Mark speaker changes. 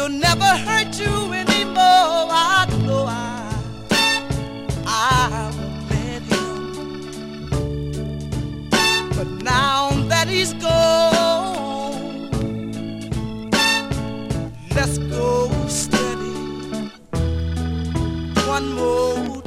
Speaker 1: He'll never hurt you anymore. I know I won't let him. But now that he's gone, let's go steady one more